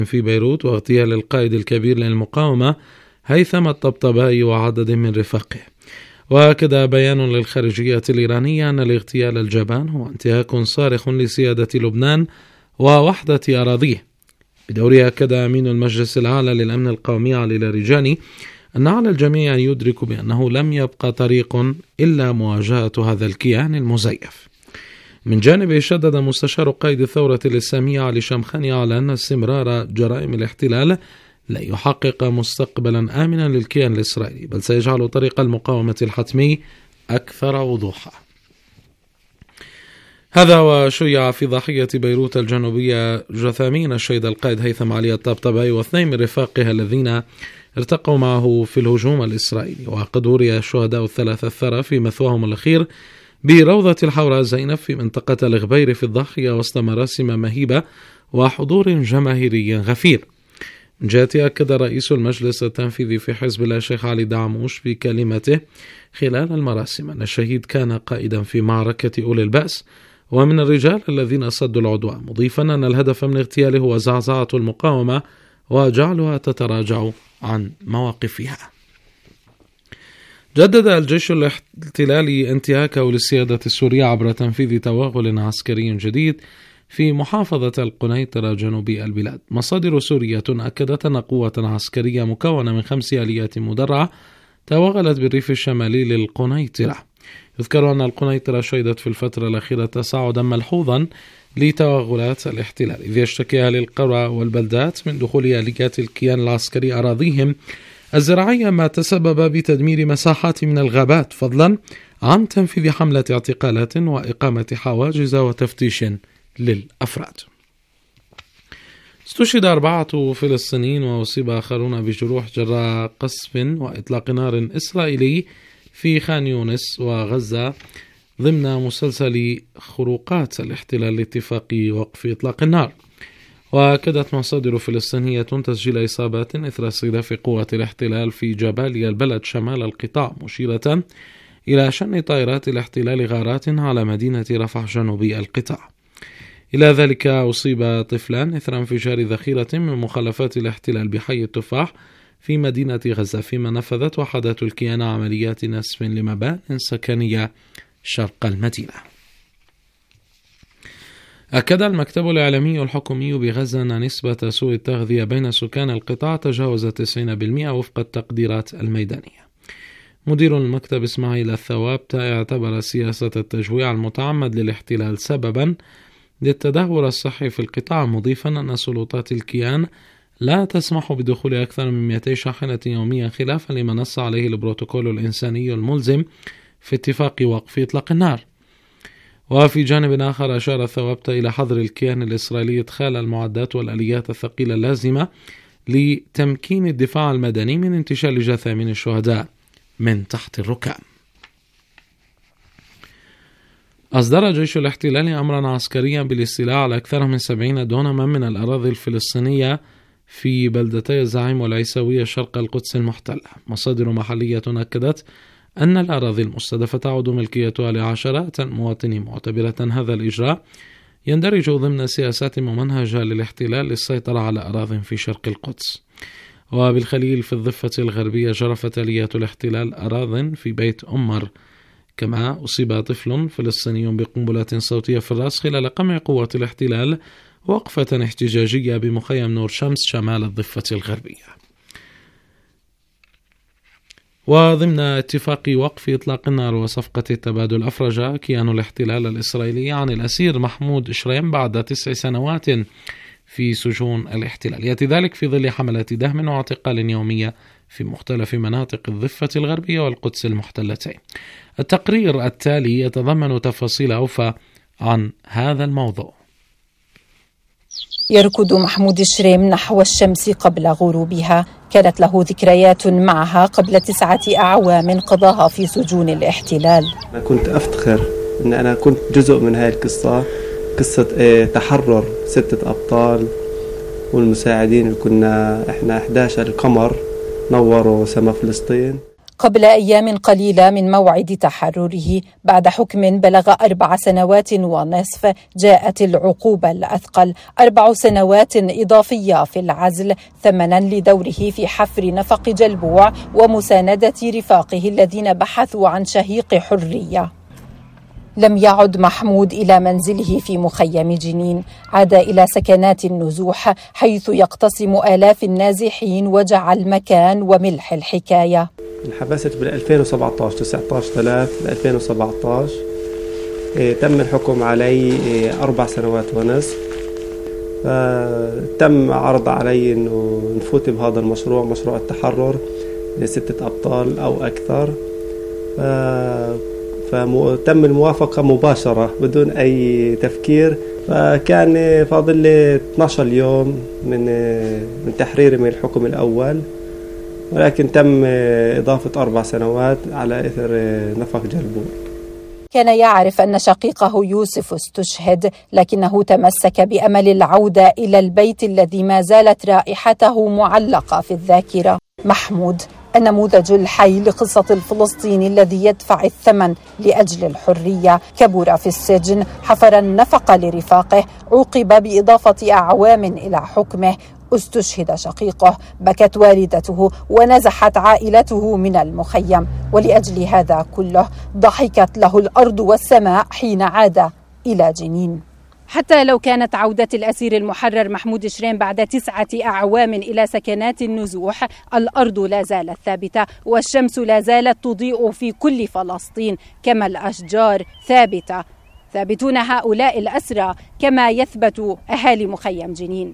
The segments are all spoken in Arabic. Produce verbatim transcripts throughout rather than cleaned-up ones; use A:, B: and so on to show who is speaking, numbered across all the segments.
A: في بيروت واغتيال القائد الكبير للمقاومة هيثم الطبطبائي وعدد من رفاقه. وأكد بيان للخارجية الإيرانية أن الاغتيال الجبان هو انتهاك صارخ لسيادة لبنان ووحدة أراضيه. بدوره أكد أمين المجلس الأعلى للأمن القومي علي لاریجانی أن على الجميع أن يدركوا بأنه لم يبقى طريق إلا مواجهة هذا الكيان المزيف. من جانبه شدد مستشار قائد الثورة الإسلامية علي شمخاني على أن استمرار جرائم الاحتلال لا يحقق مستقبلا آمنا للكيان الإسرائيلي، بل سيجعل طريق المقاومة الحتمي أكثر وضوحا. هذا وشيع في ضاحية بيروت الجنوبية جثامين الشهيد القائد هيثم علي الطبطبائي واثنين من رفاقه الذين ارتقوا معه في الهجوم الإسرائيلي. وقد وري الشهداء الثلاثة الثرى في مثواهم الأخير بروضة الحوراء زينب في منطقة الغبير في الضاحية وسط مراسم مهيبة وحضور جماهيري غفير. من جهته أكد رئيس المجلس التنفيذي في حزب الله الشيخ علي دعموش في كلمته خلال المراسم أن الشهيد كان قائدا في معركة أولي البأس ومن الرجال الذين صدوا العدوان، مضيفا أن الهدف من اغتياله هو زعزعة المقاومة وجعلها تتراجع عن مواقفها. جدد الجيش الاحتلالي انتهاكه للسيادة السورية عبر تنفيذ توغل عسكري جديد في محافظة القنيطرة جنوبي البلاد. مصادر سورية أكدت أن قوة عسكرية مكونة من خمس آليات مدرعة توغلت بالريف الشمالي للقنيطرة. يذكر أن القنيطرة شهدت في الفترة الأخيرة تصاعدا ملحوظا لتوغلات الاحتلال، إذ يشتكي أهل القرى والبلدات من دخول آليات الكيان العسكري أراضيهم الزراعية، ما تسبب بتدمير مساحات من الغابات، فضلا عن تنفيذ حملة اعتقالات وإقامة حواجز وتفتيش للأفراد. استشهد أربعة فلسطينيين وأصيب آخرون بجروح جراء قصف وإطلاق نار إسرائيلي في خان يونس وغزة ضمن مسلسل خروقات الاحتلال لاتفاق وقف إطلاق النار. وأكدت مصادر فلسطينية تسجيل إصابات إثر استهداف قوة الاحتلال في جباليا البلد شمال القطاع، مشيرة إلى شن طائرات الاحتلال غارات على مدينة رفح جنوبي القطاع. إلى ذلك أصيب طفلان إثر انفجار ذخيرة من مخلفات الاحتلال بحي التفاح في مدينة غزة، فيما نفذت وحدات الكيان عمليات نسف لمبان سكنية شرق المدينة. أكد المكتب الإعلامي الحكومي بغزة أن نسبة سوء التغذية بين سكان القطاع تجاوزت تسعين بالمئة وفق التقديرات الميدانية. مدير المكتب إسماعيل الثوابت اعتبر سياسة التجويع المتعمد للاحتلال سببا للتدهور الصحي في القطاع، مضيفا أن سلطات الكيان لا تسمح بدخول أكثر من مئتي شاحنة يوميا خلافا لما نص عليه البروتوكول الإنساني الملزم في اتفاق وقف إطلاق النار. وفي جانب آخر أشار الثوابت إلى حظر الكيان الإسرائيلي إدخال المعدات والآليات الثقيلة اللازمة لتمكين الدفاع المدني من انتشال جثامين الشهداء من تحت الركام. أصدر الجيش الاحتلالي أمرا عسكريا بالاستيلاء على أكثر من سبعين دونما من الأراضي الفلسطينية في بلدتي الزعيم والعيسوية شرق القدس المحتلة. مصادر محلية أكدت أن الأراضي المستهدفة تعود ملكيتها لعشرات المواطنين، معتبرة هذا الإجراء يندرج ضمن سياسات ممنهجة للاحتلال للسيطرة على أراضٍ في شرق القدس. وبالخليل في الضفة الغربية جرفت آليات الاحتلال أراضٍ في بيت أمر، كما أصيب طفل فلسطيني بقنبلة صوتية في الرأس خلال قمع قوة الاحتلال وقفة احتجاجية بمخيم نور شمس شمال الضفة الغربية. وضمن اتفاق وقف إطلاق النار وصفقة التبادل، أفرج كيان الاحتلال الإسرائيلي عن الأسير محمود شريم بعد تسع سنوات في سجون الاحتلال، يأتي ذلك في ظل حملات دهم واعتقال يومية في مختلف مناطق الضفة الغربية والقدس المحتلتين. التقرير التالي يتضمن تفاصيل أوفى عن هذا الموضوع.
B: يركض محمود الشريم نحو الشمس قبل غروبها، كانت له ذكريات معها قبل تسعة أعوام قضاها في سجون الاحتلال.
C: أنا كنت أفتخر أن أنا كنت جزء من هذه القصة، قصة إيه تحرر ستة أبطال والمساعدين اللي كنا إحنا إحدى عشر قمر نوروا سما فلسطين.
B: قبل أيام قليلة من موعد تحرره بعد حكم بلغ أربع سنوات ونصف جاءت العقوبة الأثقل، أربع سنوات إضافية في العزل ثمنا لدوره في حفر نفق جلبوع ومساندة رفاقه الذين بحثوا عن شهيق حرية. لم يعد محمود إلى منزله في مخيم جنين، عاد إلى سكنات النزوح حيث يقتسم آلاف النازحين وجع المكان وملح الحكاية.
C: انحبست بال ألفين وسبعة عشر تسعة عشر ثلاثة ألفين وسبعة عشر. إيه تم الحكم علي إيه أربع سنوات ونصف. تم عرض علي إنه نفوت بهذا المشروع، مشروع التحرر لستة أبطال أو أكثر. فتم الموافقة مباشرة بدون أي تفكير. فكان فاضل لي اثني عشر يوم من من تحريري من الحكم الأول، ولكن تم إضافة أربع سنوات على إثر نفق جلبوع.
B: كان يعرف أن شقيقه يوسف استشهد، لكنه تمسك بأمل العودة إلى البيت الذي ما زالت رائحته معلقة في الذاكرة. محمود النموذج الحي لقصة الفلسطيني الذي يدفع الثمن لأجل الحرية، كبر في السجن، حفر النفق لرفاقه، عوقب بإضافة أعوام إلى حكمه، استشهد شقيقه، بكت والدته ونزحت عائلته من المخيم، ولأجل هذا كله ضحكت له الأرض والسماء حين عاد إلى جنين. حتى لو كانت عودة الأسير المحرر محمود شريم بعد تسعة أعوام إلى سكنات النزوح، الأرض لا زالت ثابتة والشمس لا زالت تضيء في كل فلسطين، كما الأشجار ثابتة. ثابتون هؤلاء الأسرى كما يثبت أهالي مخيم جنين.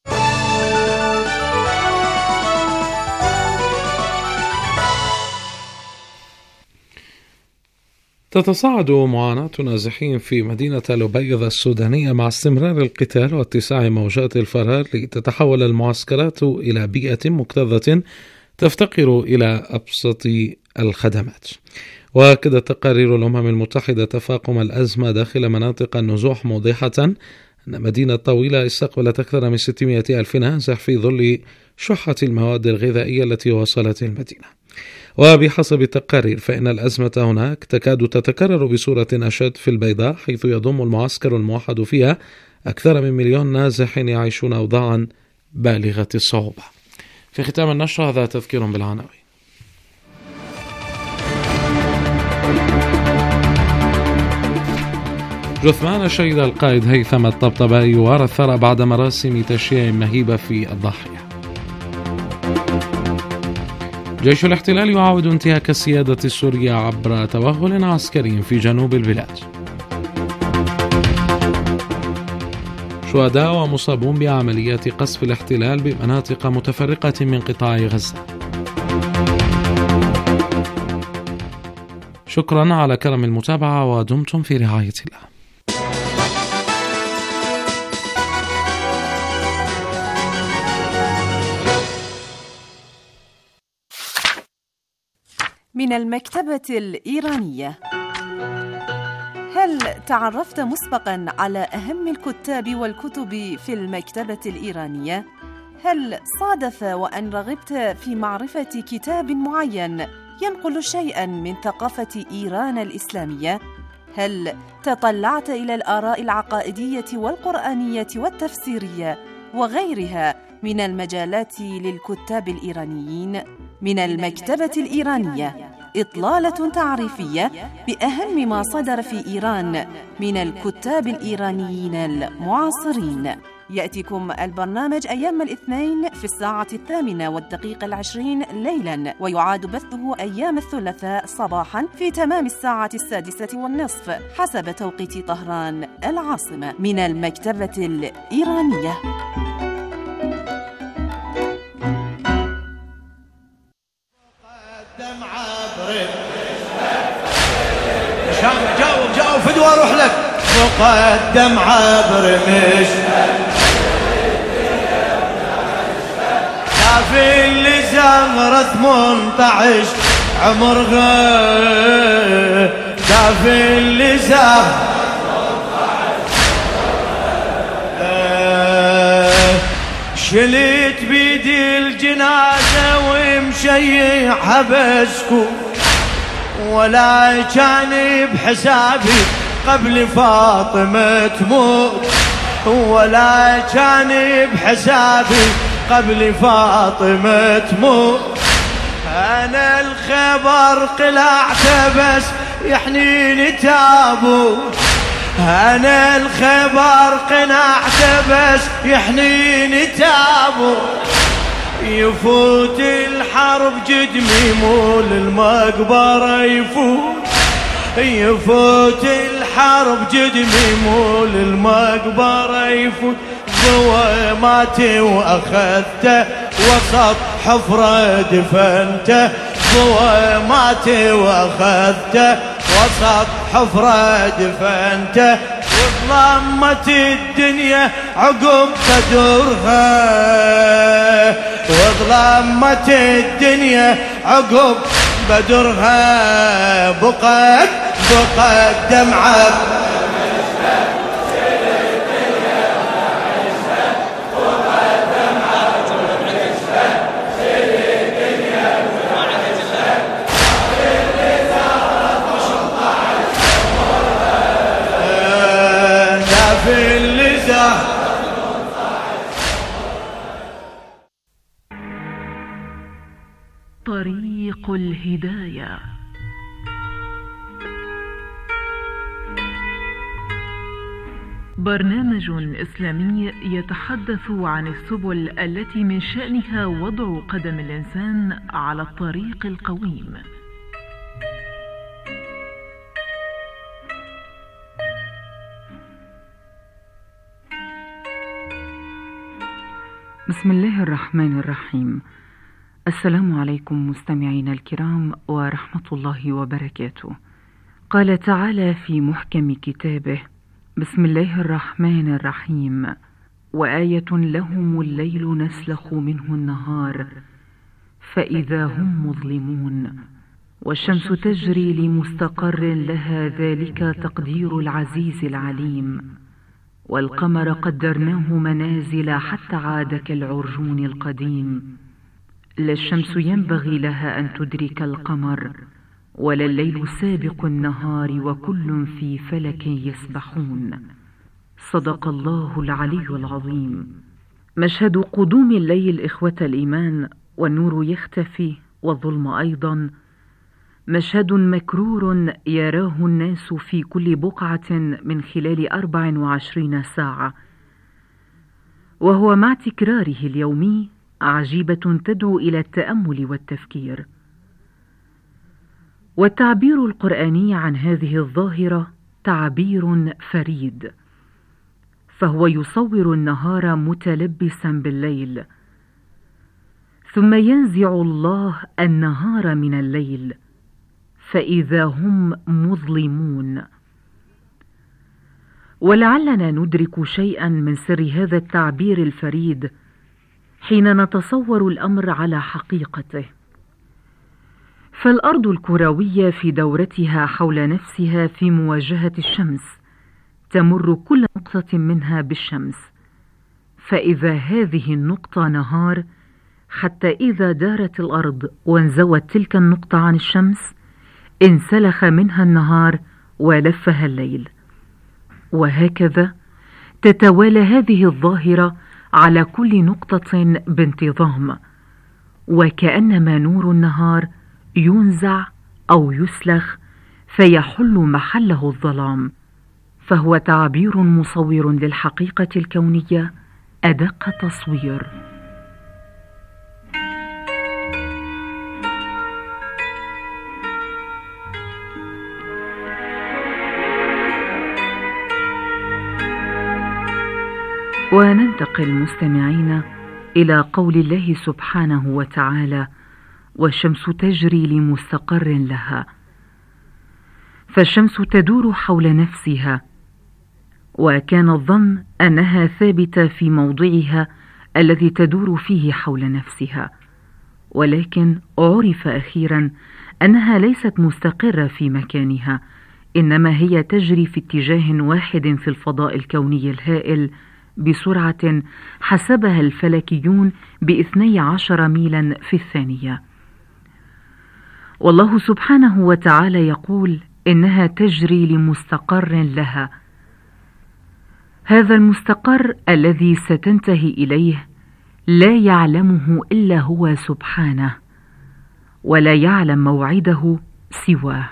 A: تتصاعد معاناة نازحين في مدينة لبيض السودانية مع استمرار القتال واتساع موجات الفرار، لتتحول المعسكرات إلى بيئة مكتظة تفتقر إلى أبسط الخدمات. وأكد تقارير الأمم المتحدة تفاقم الأزمة داخل مناطق النزوح، موضحة أن مدينة طويلة استقبلت أكثر من ستمائة ألف نازح في ظل شحة المواد الغذائية التي وصلت المدينة. وبحسب التقارير فإن الأزمة هناك تكاد تتكرر بصورة أشد في البيضاء، حيث يضم المعسكر الموحد فيها أكثر من مليون نازح يعيشون أوضاعا بالغة الصعوبة. في ختام النشرة هذا تذكير بالعناوين. جثمان الشهيد القائد هيثم الطبطبائي يوارى الثرى بعد مراسم تشييع مهيبة في الضاحية. جيش الاحتلال يعاود انتهاك السيادة السورية عبر توغل عسكري في جنوب البلاد. شهداء ومصابون بعمليات قصف الاحتلال بمناطق متفرقة من قطاع غزة. شكرا على كرم المتابعة ودمتم في رعاية الله.
D: من المكتبة الإيرانية. هل تعرفت مسبقاً على أهم الكتاب والكتب في المكتبة الإيرانية؟ هل صادف وأن رغبت في معرفة كتاب معين ينقل شيئاً من ثقافة إيران الإسلامية؟ هل تطلعت إلى الآراء العقائدية والقرآنية والتفسيرية وغيرها من المجالات للكتاب الإيرانيين؟ من المكتبة الإيرانية إطلالة تعريفية بأهم ما صدر في إيران من الكتاب الإيرانيين المعاصرين. يأتيكم البرنامج أيام الاثنين في الساعة الثامنة والدقيقة العشرين ليلاً، ويعاد بثه أيام الثلاثاء صباحاً في تمام الساعة السادسة والنصف حسب توقيت طهران العاصمة. من المكتبة الإيرانية.
E: جاوب جاوب فدوى اروح لك. مقدم عبر مش كافي اللي زهرة ثمانية عشر عمرها، كافي اللي زهرة شلت بيدي الجنازة ومشيعها بسكوت، ولا كان بحسابي قبل فاطمة تموت، ولا كان بحسابي قبل فاطمة تموت. أنا الخبر قلعته بس يحنيني تابوت، أنا الخبر قنعته بس يحنيني تابوت. يفوت الحرب جدمي مو للمقبرة يفوت، يفوت الحرب جدمي مو للمقبرة يفوت. ضواماتي وأخذته وسط حفرة دفنته، ضواماتي وأخذته وسط حفرة دفنته. وظلمت الدنيا عقب بدرها، وظلمت الدنيا عقب بدرها. بقت بقت دمعة في اللسان.
F: طريق الهداية. برنامج إسلامي يتحدث عن السبل التي من شأنها وضع قدم الإنسان على الطريق القويم.
G: بسم الله الرحمن الرحيم. السلام عليكم مستمعينا الكرام ورحمة الله وبركاته. قال تعالى في محكم كتابه: بسم الله الرحمن الرحيم. وآية لهم الليل نسلخ منه النهار فإذا هم مظلمون، والشمس تجري لمستقر لها ذلك تقدير العزيز العليم، والقمر قدرناه منازل حتى عاد كالعرجون القديم. لا الشمس ينبغي لها أن تدرك القمر، ولا الليل سابق النهار، وكل في فلك يسبحون. صدق الله العلي العظيم. مشهد قدوم الليل إخوة الإيمان، والنور يختفي والظلم أيضا، مشهد مكرور يراه الناس في كل بقعة من خلال أربع وعشرين ساعة، وهو مع تكراره اليومي عجيبة تدعو إلى التأمل والتفكير. والتعبير القرآني عن هذه الظاهرة تعبير فريد، فهو يصور النهار متلبسا بالليل، ثم ينزع الله النهار من الليل فإذا هم مظلمون. ولعلنا ندرك شيئا من سر هذا التعبير الفريد حين نتصور الأمر على حقيقته. فالأرض الكروية في دورتها حول نفسها في مواجهة الشمس تمر كل نقطة منها بالشمس، فإذا هذه النقطة نهار، حتى إذا دارت الأرض وانزوت تلك النقطة عن الشمس انسلخ منها النهار ولفها الليل. وهكذا تتوالى هذه الظاهرة على كل نقطة بانتظام، وكأنما نور النهار ينزع أو يسلخ فيحل محله الظلام، فهو تعبير مصور للحقيقة الكونية أدق تصوير. وننتقل مستمعين إلى قول الله سبحانه وتعالى: والشمس تجري لمستقر لها. فالشمس تدور حول نفسها، وكان الظن أنها ثابتة في موضعها الذي تدور فيه حول نفسها، ولكن عرف أخيرا أنها ليست مستقرة في مكانها، إنما هي تجري في اتجاه واحد في الفضاء الكوني الهائل بسرعة حسبها الفلكيون باثني عشر ميلا في الثانية. والله سبحانه وتعالى يقول إنها تجري لمستقر لها. هذا المستقر الذي ستنتهي إليه لا يعلمه إلا هو سبحانه، ولا يعلم موعده سواه.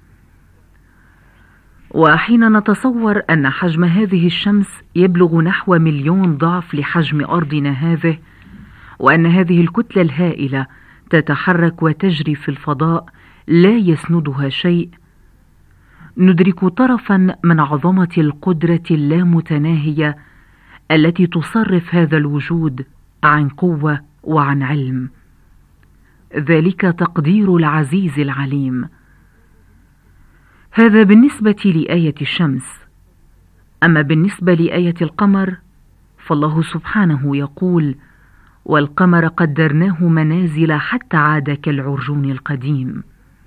G: وحين نتصور أن حجم هذه الشمس يبلغ نحو مليون ضعف لحجم أرضنا هذه، وأن هذه الكتلة الهائلة تتحرك وتجري في الفضاء لا يسندها شيء، ندرك طرفا من عظمة القدرة اللامتناهية التي تصرف هذا الوجود عن قوة وعن علم. ذلك تقدير العزيز العليم. هذا بالنسبة لآية الشمس. أما بالنسبة لآية القمر فالله سبحانه يقول: والقمر قدرناه منازل حتى عاد كالعرجون القديم.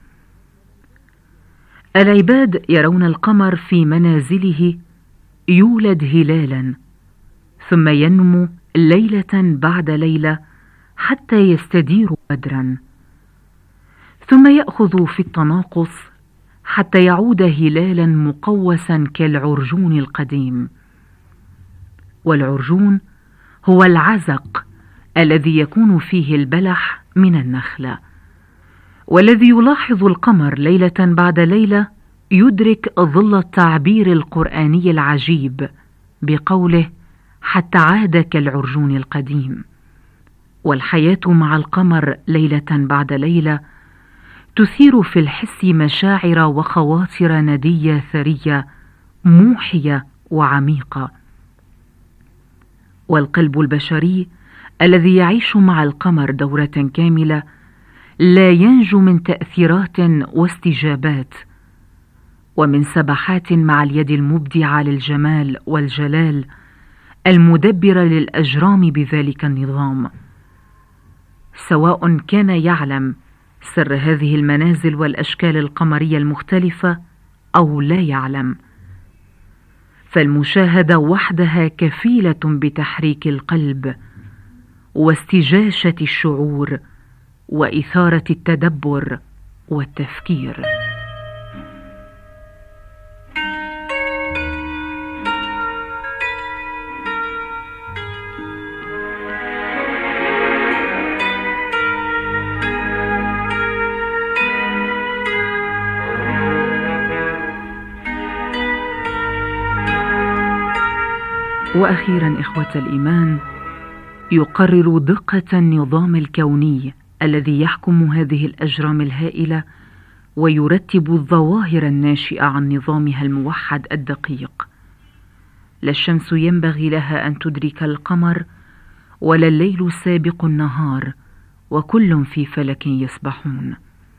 G: العباد يرون القمر في منازله يولد هلالا، ثم ينمو ليلة بعد ليلة حتى يستدير بدرا، ثم يأخذ في التناقص حتى يعود هلالا مقوسا كالعرجون القديم. والعرجون هو العزق الذي يكون فيه البلح من النخلة. والذي يلاحظ القمر ليلة بعد ليلة يدرك ظل التعبير القرآني العجيب بقوله: حتى عاد كالعرجون القديم. والحياة مع القمر ليلة بعد ليلة تثير في الحس مشاعر وخواطر ندية ثرية موحية وعميقة. والقلب البشري الذي يعيش مع القمر دورة كاملة لا ينجو من تأثيرات واستجابات ومن سبحات مع اليد المبدعة للجمال والجلال المدبرة للأجرام بذلك النظام، سواء كان يعلم سر هذه المنازل والأشكال القمرية المختلفة أو لا يعلم. فالمشاهدة وحدها كفيلة بتحريك القلب واستجاشة الشعور وإثارة التدبر والتفكير. وأخيرا إخوة الإيمان، يقرر دقة النظام الكوني الذي يحكم هذه الأجرام الهائلة ويرتب الظواهر الناشئة عن نظامها الموحد الدقيق. لا الشمس ينبغي لها أن تدرك القمر، ولا الليل سابق النهار، وكل في فلك يسبحون.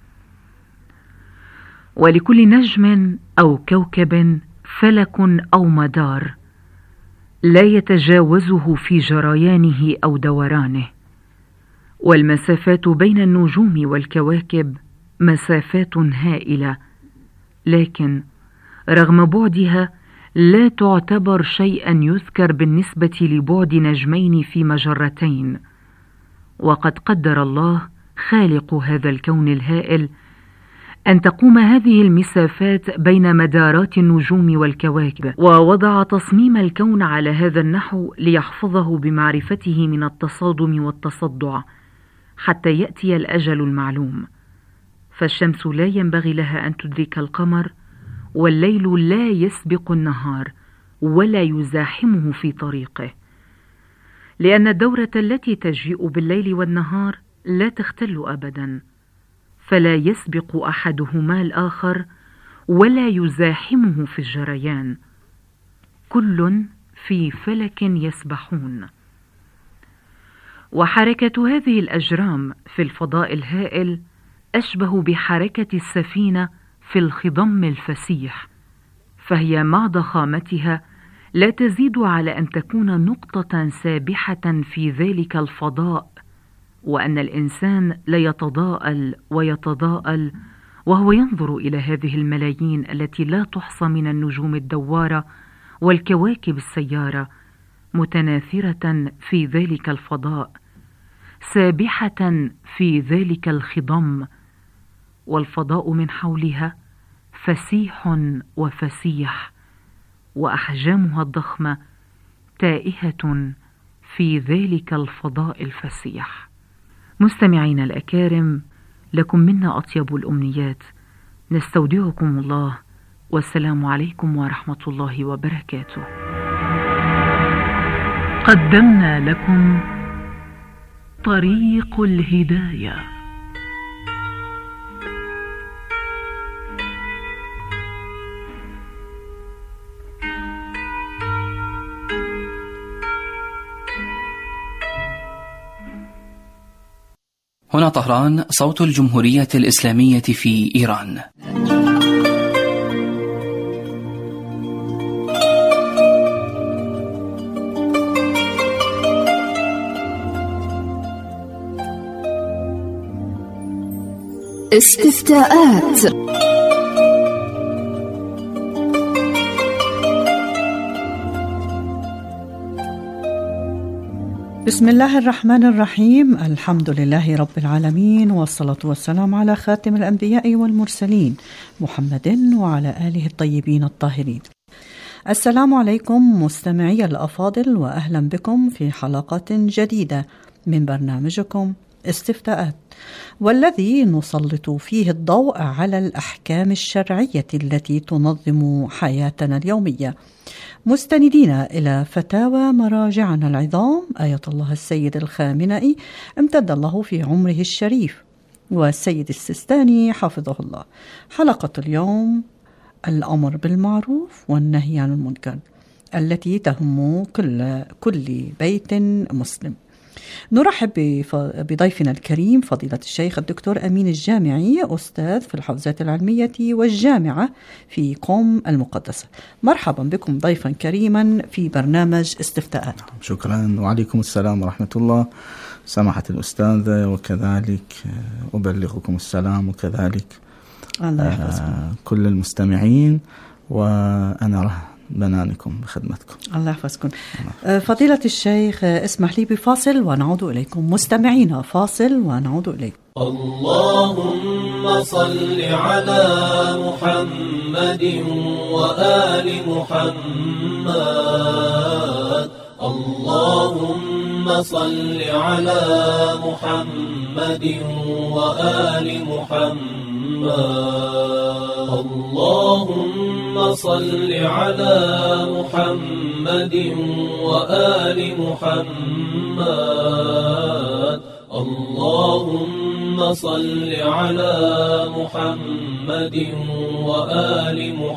G: ولكل نجم أو كوكب فلك أو مدار لا يتجاوزه في جريانه أو دورانه. والمسافات بين النجوم والكواكب مسافات هائلة، لكن رغم بعدها لا تعتبر شيئا يذكر بالنسبة لبعد نجمين في مجرتين. وقد قدر الله خالق هذا الكون الهائل أن تقوم هذه المسافات بين مدارات النجوم والكواكب، ووضع تصميم الكون على هذا النحو ليحفظه بمعرفته من التصادم والتصدع حتى يأتي الأجل المعلوم. فالشمس لا ينبغي لها أن تدرك القمر، والليل لا يسبق النهار ولا يزاحمه في طريقه، لأن الدورة التي تجيء بالليل والنهار لا تختل أبدا، فلا يسبق أحدهما الآخر ولا يزاحمه في الجريان، كل في فلك يسبحون. وحركة هذه الأجرام في الفضاء الهائل أشبه بحركة السفينة في الخضم الفسيح، فهي مع ضخامتها لا تزيد على أن تكون نقطة سابحة في ذلك الفضاء، وأن الإنسان ليتضاءل ويتضاءل وهو ينظر إلى هذه الملايين التي لا تحصى من النجوم الدوارة والكواكب السيارة متناثرة في ذلك الفضاء، سابحة في ذلك الخضم، والفضاء من حولها فسيح وفسيح، وأحجامها الضخمة تائهة في ذلك الفضاء الفسيح. مستمعين الأكارم، لكم منا أطيب الأمنيات، نستودعكم الله، والسلام عليكم ورحمة الله وبركاته.
F: قدمنا لكم طريق الهداية.
H: هنا طهران، صوت الجمهورية الإسلامية في إيران.
B: استفتاءات. بسم الله الرحمن الرحيم، الحمد لله رب العالمين، والصلاة والسلام على خاتم الأنبياء والمرسلين محمد وعلى آله الطيبين الطاهرين. السلام عليكم مستمعي الأفاضل، وأهلا بكم في حلقة جديدة من برنامجكم استفتاءات، والذي نسلط فيه الضوء على الأحكام الشرعية التي تنظم حياتنا اليومية، مستندين إلى فتاوى مراجعنا العظام آية الله السيد الخامنئي امتد الله في عمره الشريف، والسيد السيستاني حفظه الله. حلقة اليوم الأمر بالمعروف والنهي عن المنكر، التي تهم كل كل بيت مسلم. نرحب بضيفنا الكريم فضيلة الشيخ الدكتور أمين الجامعي، أستاذ في الحوزات العلمية والجامعة في قم المقدسة. مرحبا بكم ضيفا كريما في برنامج استفتاءات.
I: شكرا، وعليكم السلام ورحمة الله. سماحة الأستاذة، وكذلك أبلغكم السلام، وكذلك آه كل المستمعين، وأنا رح بنانكم بخدمتكم.
B: الله يحفظكم. فضيلة الشيخ، اسمح لي بفاصل ونعود إليكم. مستمعينا، فاصل ونعود إليكم.
E: اللهم صل على محمد وآل محمد. اللهم صل على محمد وآل محمد. اللهم صل على محمد وآل محمد. اللهم صل على محمد وآل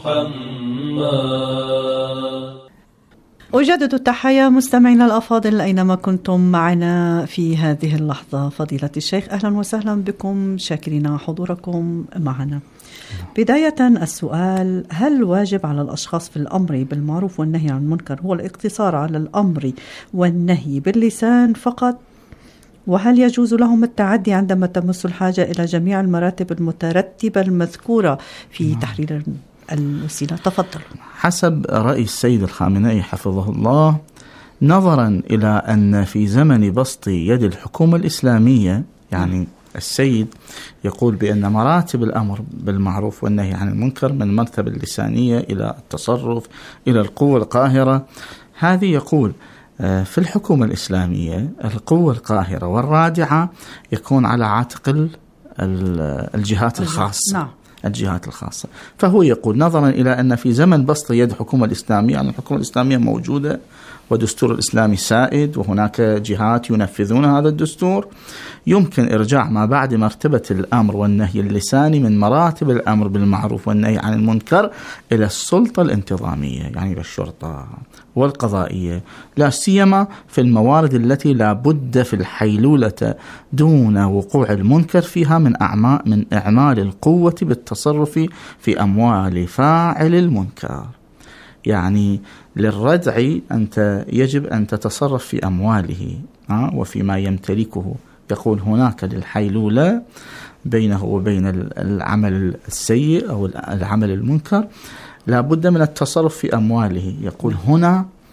E: محمد.
B: أجدد التحية مستمعينا الأفاضل أينما كنتم معنا في هذه اللحظة. فضيلة الشيخ، أهلا وسهلا بكم، شاكرين حضوركم معنا. بداية السؤال: هل واجب على الأشخاص في الأمر بالمعروف والنهي عن المنكر هو الاقتصار على الأمر والنهي باللسان فقط؟ وهل يجوز لهم التعدي عندما تمس الحاجة إلى جميع المراتب المترتبة المذكورة في تحرير الوسيلة؟ تفضل.
I: حسب رأي السيد الخامنئي حفظه الله، نظرا إلى أن في زمن بسط يد الحكومة الإسلامية، يعني السيد يقول بأن مراتب الأمر بالمعروف والنهي عن المنكر من المرتبة اللسانية إلى التصرف إلى القوة القاهرة، هذه يقول في الحكومة الإسلامية القوة القاهرة والرادعة يكون على عاتق الجهات الخاصة. نعم. الجهات الخاصة. فهو يقول نظرا إلى أن في زمن بسط يد الحكومة الإسلامية، يعني الحكومة الإسلامية موجودة ودستور الإسلامي سائد وهناك جهات ينفذون هذا الدستور، يمكن إرجاع ما بعد مرتبة الأمر والنهي اللساني من مراتب الأمر بالمعروف والنهي عن المنكر إلى السلطة الانتظامية، يعني إلى الشرطة والقضائية، لا سيما في الموارد التي لا بد في الحيلولة دون وقوع المنكر فيها من أعمال من إعمال القوة بالتصرف في أموال فاعل المنكر. يعني للردع أنت يجب أن تتصرف في أمواله وفيما يمتلكه. يقول هناك للحيلولة بينه وبين العمل السيء أو العمل المنكر لا بد من التصرف في أمواله. يقول هنا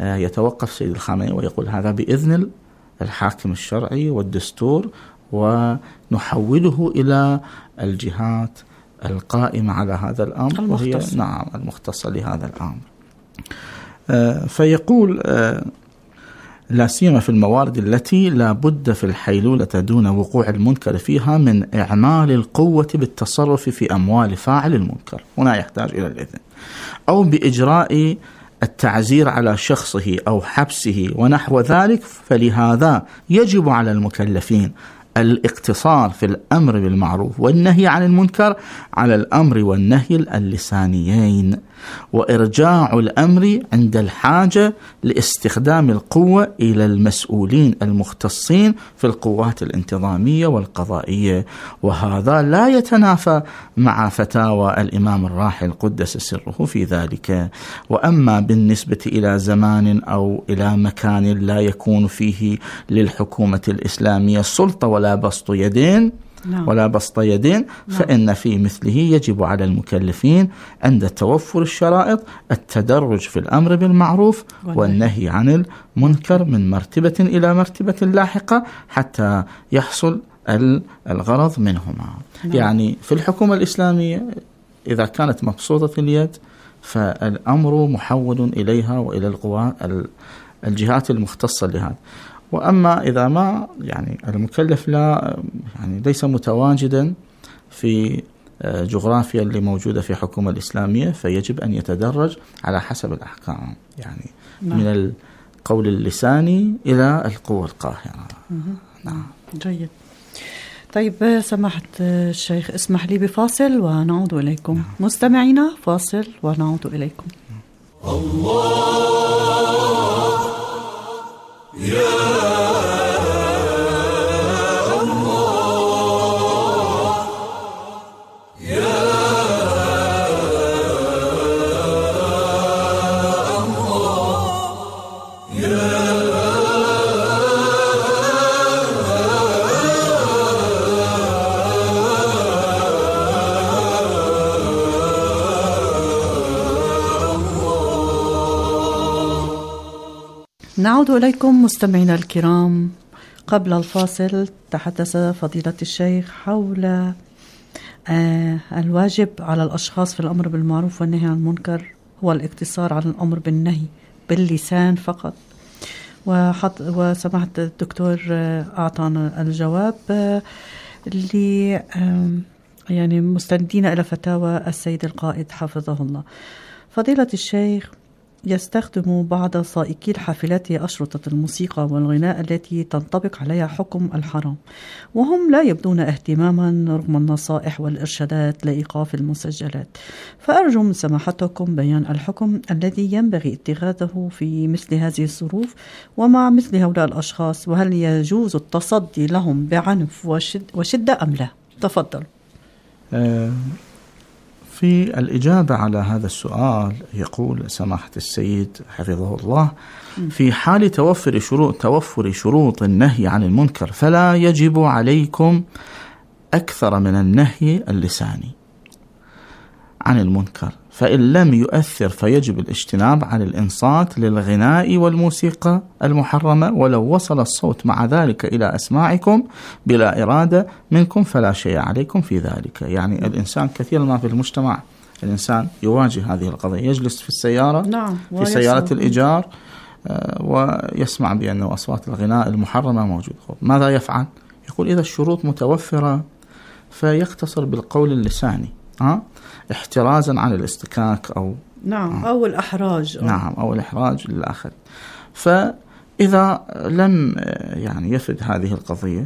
I: يتوقف سيد الخامنئي ويقول هذا بإذن الحاكم الشرعي والدستور، ونحوله إلى الجهات القائمة على هذا الأمر وهي نعم المختصة لهذا الأمر. آه فيقول آه لا سيما في الموارد التي لا بد في الحيلولة دون وقوع المنكر فيها من إعمال القوة بالتصرف في أموال فاعل المنكر، هنا يحتاج إلى الإذن، أو بإجراء التعزير على شخصه أو حبسه ونحو ذلك، فلهذا يجب على المكلفين الاقتصار في الأمر بالمعروف والنهي عن المنكر على الأمر والنهي اللسانيين، وإرجاع الأمر عند الحاجة لاستخدام القوة إلى المسؤولين المختصين في القوات الانتظامية والقضائية، وهذا لا يتنافى مع فتاوى الإمام الراحل قدس سره في ذلك. وأما بالنسبة إلى زمان أو إلى مكان لا يكون فيه للحكومة الإسلامية سلطة ولا بسط يدين نعم. ولا بسط يدين نعم. فإن في مثله يجب على المكلفين عند توفر الشرائط التدرج في الأمر بالمعروف والنهي عن المنكر من مرتبة إلى مرتبة لاحقة حتى يحصل الغرض منهما نعم. يعني في الحكومة الإسلامية إذا كانت مبسوطة اليد فالأمر محول إليها وإلى القوى الجهات المختصة لهذا. وأما إذا ما يعني المكلف لا يعني ليس متواجدا في جغرافيا اللي موجودة في الحكومة الإسلامية فيجب أن يتدرج على حسب الأحكام، يعني نعم. من القول اللساني إلى القوة القاهرة.
J: نعم. جيد. طيب سماحة الشيخ اسمح لي بفاصل ونعود إليكم. نعم. مستمعينا فاصل ونعود إليكم. الله يا نعود إليكم مستمعينا الكرام. قبل الفاصل تحدث فضيلة الشيخ حول آه الواجب على الأشخاص في الأمر بالمعروف والنهي عن المنكر هو الاقتصار على الأمر بالنهي باللسان فقط، وحط وسمعت الدكتور آه أعطانا الجواب آه اللي آه يعني مستندين إلى فتاوى السيد القائد حفظه الله. فضيلة الشيخ يستخدم بعض سائقي الحافلات أشرطة الموسيقى والغناء التي تنطبق عليها حكم الحرام، وهم لا يبدون اهتماما رغم النصائح والإرشادات لإيقاف المسجلات، فأرجو من سماحتكم بيان الحكم الذي ينبغي اتخاذه في مثل هذه الظروف ومع مثل هؤلاء الأشخاص، وهل يجوز التصدي لهم بعنف وشد وشدة أم لا؟ تفضل.
I: أه في الإجابة على هذا السؤال يقول سماحة السيد حفظه الله في حال توفر شروط توفر شروط النهي عن المنكر فلا يجب عليكم أكثر من النهي اللساني عن المنكر، فإن لم يؤثر فيجب الاجتناب عن الإنصات للغناء والموسيقى المحرمة ولو وصل الصوت مع ذلك إلى أسماعكم بلا إرادة منكم فلا شيء عليكم في ذلك. يعني الإنسان كثيرا ما في المجتمع الإنسان يواجه هذه القضية، يجلس في السيارة
J: نعم.
I: في سيارة الإيجار ويسمع بأن أصوات الغناء المحرمة موجودة، ماذا يفعل؟ يقول إذا الشروط متوفرة فيقتصر بالقول اللساني ها احترازا عن الاستكاك أو
J: نعم أو الإحراج
I: أو نعم أو الإحراج للآخر. فإذا لم يعني يفد هذه القضية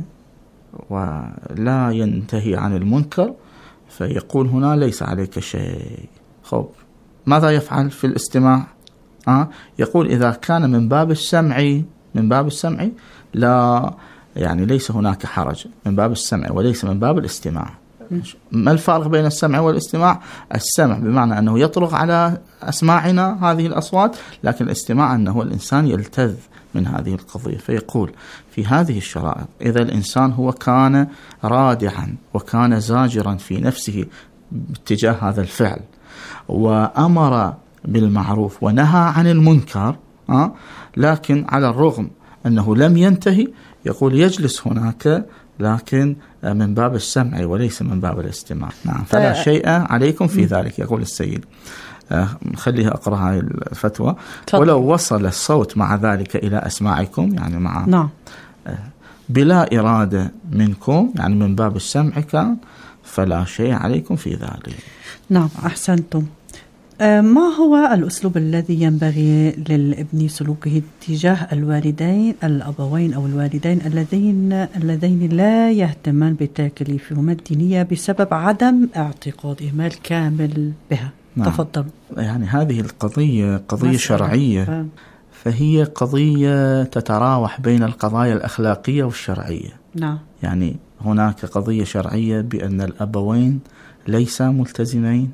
I: ولا ينتهي عن المنكر فيقول هنا ليس عليك شيء. خب ماذا يفعل في الاستماع؟ أه؟ يقول إذا كان من باب السمع من باب السمع لا يعني ليس هناك حرج، من باب السمع وليس من باب الاستماع. ما الفارق بين السمع والاستماع؟ السمع بمعنى أنه يطرق على أسماعنا هذه الأصوات، لكن الاستماع أنه الإنسان يلتذ من هذه القضية. فيقول في هذه الشرائط إذا الإنسان هو كان رادعا وكان زاجرا في نفسه باتجاه هذا الفعل وأمر بالمعروف ونهى عن المنكر أه؟ لكن على الرغم أنه لم ينتهي يقول يجلس هناك لكن من باب السمع وليس من باب الاستماع. نعم. فلا شيء عليكم في ذلك يقول السيد. خليها أقرأ هاي الفتوى. ولو وصل الصوت مع ذلك إلى أسماعكم يعني مع
J: نعم.
I: بلا إرادة منكم يعني من باب السمع كان فلا شيء عليكم في ذلك.
J: نعم أحسنتم. ما هو الأسلوب الذي ينبغي للابن سلوكه تجاه الوالدين الأبوين أو الوالدين اللذين اللذين لا يهتمان بتكاليفهما الدينية بسبب عدم اعتقادهما الكامل بها؟
I: نعم.
J: تفضل.
I: يعني هذه القضية قضية شرعية، فهي قضية تتراوح بين القضايا الأخلاقية والشرعية.
J: نعم.
I: يعني هناك قضية شرعية بأن الأبوين ليسا ملتزمين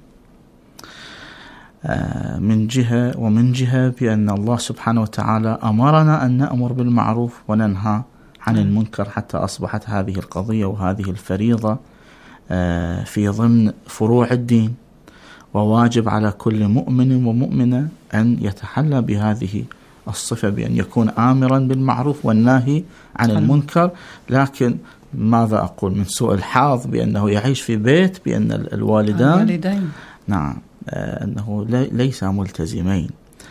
I: من جهة، ومن جهة بأن الله سبحانه وتعالى أمرنا أن نأمر بالمعروف وننهى عن المنكر، حتى أصبحت هذه القضية وهذه الفريضة في ضمن فروع الدين، وواجب على كل مؤمن ومؤمنة أن يتحلى بهذه الصفة بأن يكون آمرا بالمعروف والناهي عن المنكر. لكن ماذا أقول من سوء الحظ بأنه يعيش في بيت بأن الوالدان
J: الوالدين
I: نعم أنه ليس ملتزمين.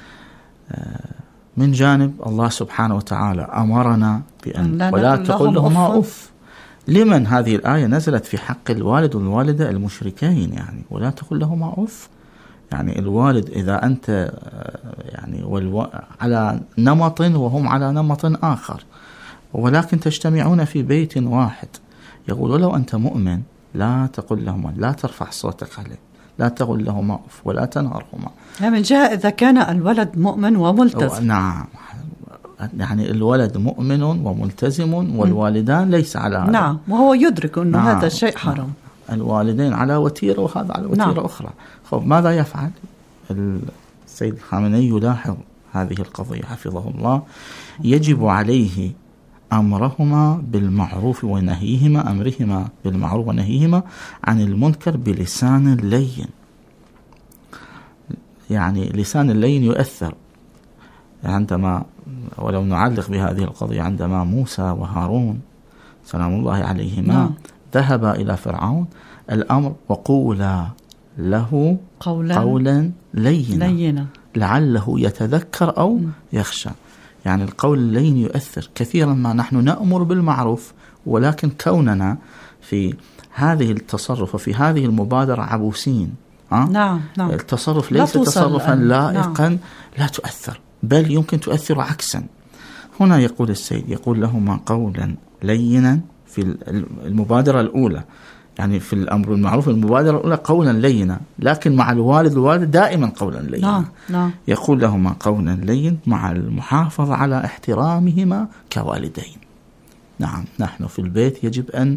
I: من جانب الله سبحانه وتعالى أمرنا بأن ولا تقل لهما أف. لمن هذه الآية نزلت في حق الوالد والوالدة المشركين، يعني ولا تقل لهما أف. يعني الوالد إذا أنت يعني والو... على نمط وهم على نمط آخر ولكن تجتمعون في بيت واحد، يقول لو أنت مؤمن لا تقل لهما، لا ترفع صوتك عليه، لا تقل لهما أف ولا تنهرهما.
J: من جهة إذا كان الولد مؤمن وملتزم.
I: نعم، يعني الولد مؤمن وملتزم والوالدان ليس على هذا.
J: نعم، وهو يدرك أن
I: نعم.
J: هذا الشيء حرام.
I: الوالدين على وتيرة وهذا على وتيرة نعم. أخرى. خب ماذا يفعل السيد الخامنئي؟ يلاحظ هذه القضية حفظه الله. يجب عليه أمرهما بالمعروف ونهيهما أمرهما بالمعروف ونهيهما عن المنكر بلسان لين. يعني لسان اللين يؤثر. عندما ولو نعلق بهذه القضية، عندما موسى وهارون سلام الله عليهما نعم. ذهبا إلى فرعون، الأمر وقولا له
J: قولا,
I: قولا لينا,
J: لينا
I: لعله يتذكر أو م. يخشى. يعني القول اللين يؤثر كثيرا. ما نحن نأمر بالمعروف ولكن كوننا في هذه التصرف وفي هذه المبادرة عبوسين. أه؟
J: نعم نعم.
I: التصرف ليس تصرفا لائقا نعم. لا تؤثر، بل يمكن تؤثر عكسا. هنا يقول السيد يقول لهما قولا لينا في المبادرة الأولى، يعني في الأمر بالمعروف المبادرة الأولى قولا لينا، لكن مع الوالد والوالد دائما قولا لينا.
J: نعم نعم.
I: يقول لهما قولا لين مع المحافظة على احترامهما كوالدين. نعم، نحن في البيت يجب أن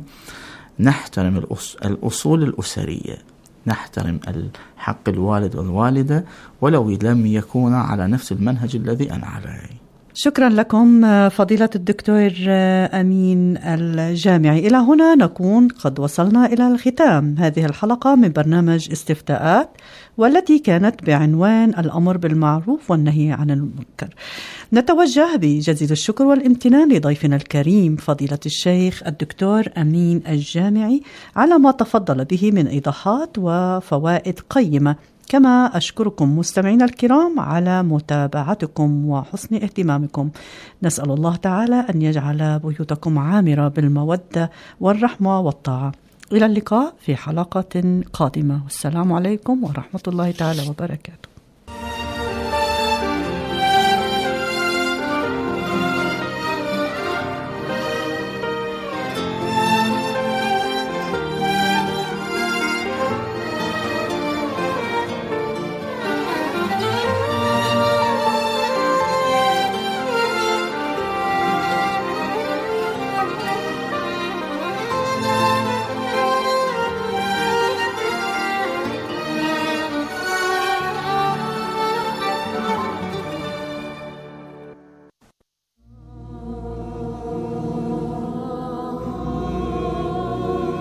I: نحترم الأصول الأسرية، نحترم حق الوالد والوالدة ولو لم يكونا على نفس المنهج الذي أنا عليه.
J: شكرا لكم فضيلة الدكتور أمين الجامعي. إلى هنا نكون قد وصلنا إلى الختام هذه الحلقة من برنامج استفتاءات، والتي كانت بعنوان الأمر بالمعروف والنهي عن المنكر. نتوجه بجزيل الشكر والامتنان لضيفنا الكريم فضيلة الشيخ الدكتور أمين الجامعي على ما تفضل به من إيضاحات وفوائد قيمة، كما أشكركم مستمعينا الكرام على متابعتكم وحسن اهتمامكم. نسأل الله تعالى أن يجعل بيوتكم عامرة بالمودة والرحمة والطاعة. إلى اللقاء في حلقة قادمة، والسلام عليكم ورحمة الله تعالى وبركاته.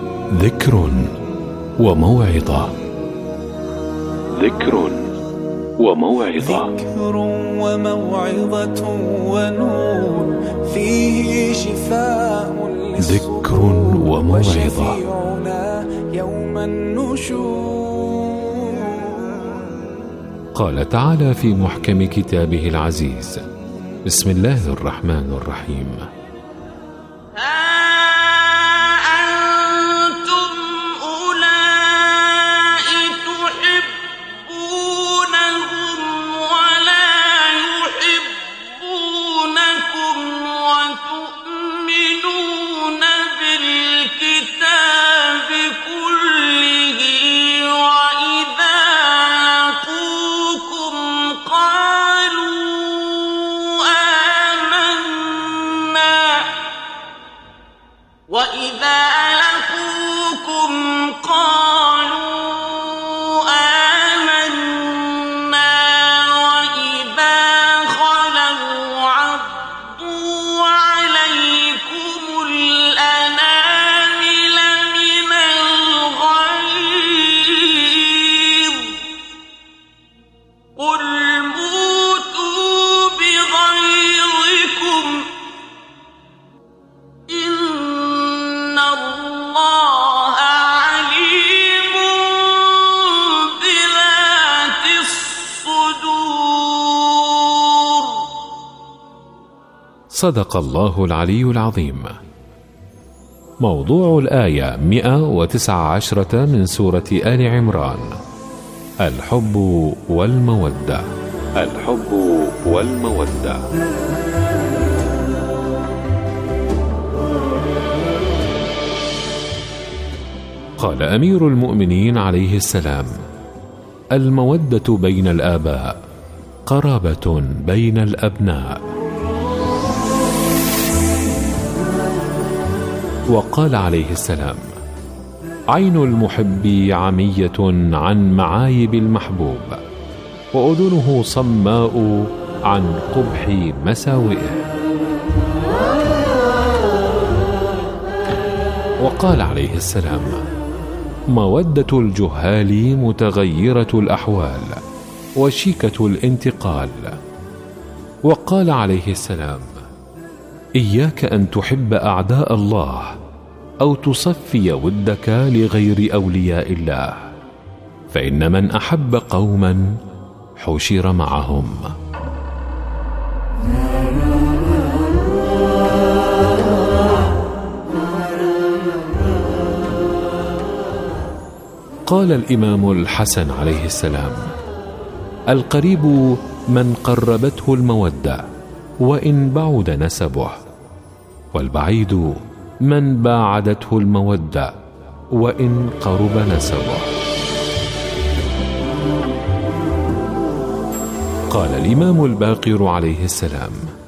K: ذكر وموعظة. ذكر وموعظة.
L: ذكر وموعظة ونور فيه شفاء
K: ذكر وموعظة
L: يوم النشور.
K: قال تعالى في محكم كتابه العزيز: بسم الله الرحمن الرحيم: صدق الله العلي العظيم. موضوع الآية مئة وتسعة عشرة من سورة آل عمران: الحب والمودة. الحب والمودة. قال أمير المؤمنين عليه السلام: المودة بين الآباء قرابة بين الأبناء. وقال عليه السلام: عين المحب عمية عن معايب المحبوب، وأذنه صماء عن قبح مساوئه. وقال عليه السلام: مودة الجهال متغيرة الأحوال وشيكة الانتقال. وقال عليه السلام: إياك أن تحب أعداء الله أو تصفي ودك لغير أولياء الله، فإن من أحب قوما حشر معهم. قال الإمام الحسن عليه السلام: القريب من قربته المودة وإن بعد نسبه، والبعيد من باعدته المودة وإن قرب نسبه. قال الإمام الباقر عليه السلام: